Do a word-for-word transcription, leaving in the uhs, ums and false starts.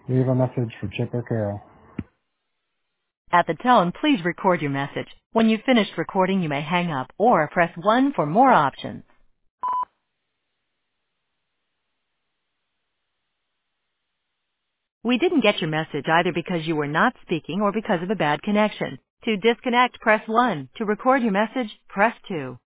Leave a message for Chip or Carol. At the tone, please record your message. When you've finished recording, you may hang up or press one for more options. We didn't get your message either because you were not speaking or because of a bad connection. To disconnect, press one. To record your message, press two.